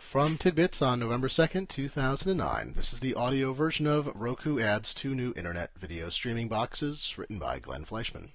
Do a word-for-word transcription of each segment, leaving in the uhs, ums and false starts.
From Tidbits on November second, two thousand nine, this is the audio version of Roku adds two new internet video streaming boxes, written by Glenn Fleischman.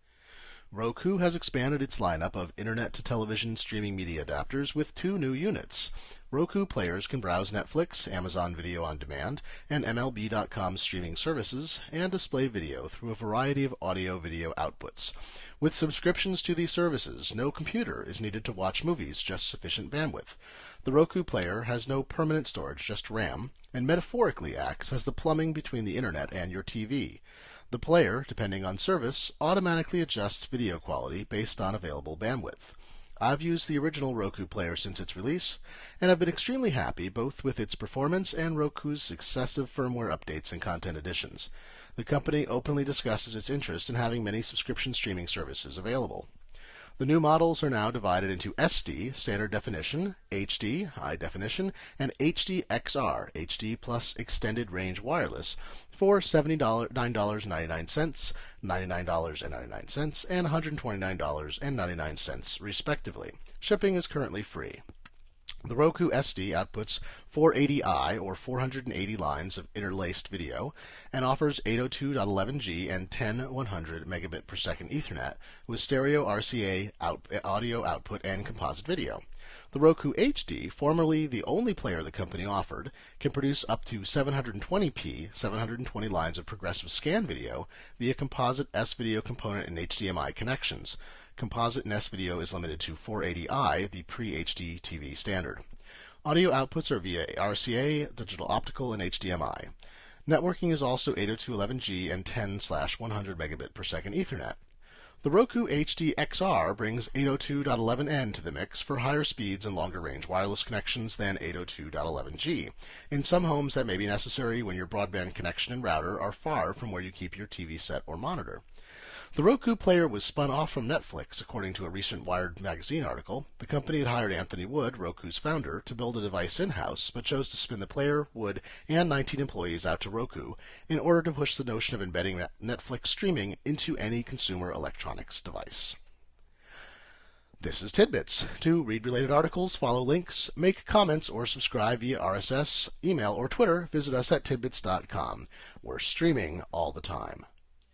Roku has expanded its lineup of internet-to-television streaming media adapters with two new units. Roku players can browse Netflix, Amazon Video on Demand, and M L B dot com streaming services, and display video through a variety of audio-video outputs. With subscriptions to these services, no computer is needed to watch movies, just sufficient bandwidth. The Roku player has no permanent storage, just RAM, and metaphorically acts as the plumbing between the internet and your T V. The player, depending on service, automatically adjusts video quality based on available bandwidth. I've used the original Roku player since its release, and have been extremely happy both with its performance and Roku's successive firmware updates and content additions. The company openly discusses its interest in having many subscription streaming services available. The new models are now divided into S D, standard definition, H D, high definition, and H D X R, H D plus extended range wireless, for seventy-nine dollars and ninety-nine cents, ninety-nine dollars and ninety-nine cents, and one hundred twenty-nine dollars and ninety-nine cents, respectively. Shipping is currently free. The Roku S D outputs four eighty i, or four hundred eighty lines of interlaced video, and offers eight oh two dot eleven G and ten one hundred megabit per second Ethernet with stereo R C A out, audio output and composite video. The Roku H D, formerly the only player the company offered, can produce up to seven twenty p, seven hundred twenty lines of progressive scan video via composite S-video component and H D M I connections. Composite and S-video is limited to four eighty i, the pre-H D T V standard. Audio outputs are via R C A, digital optical, and H D M I. Networking is also eight oh two dot eleven G and ten slash one hundred megabit per second Ethernet. The Roku H D X R brings eight oh two dot eleven N to the mix for higher speeds and longer range wireless connections than eight oh two dot eleven G. In some homes that may be necessary when your broadband connection and router are far from where you keep your T V set or monitor. The Roku player was spun off from Netflix, according to a recent Wired magazine article. The company had hired Anthony Wood, Roku's founder, to build a device in-house, but chose to spin the player, Wood, and nineteen employees out to Roku in order to push the notion of embedding Netflix streaming into any consumer electronics device. This is Tidbits. To read related articles, follow links, make comments, or subscribe via R S S, email, or Twitter, visit us at tidbits dot com. We're streaming all the time.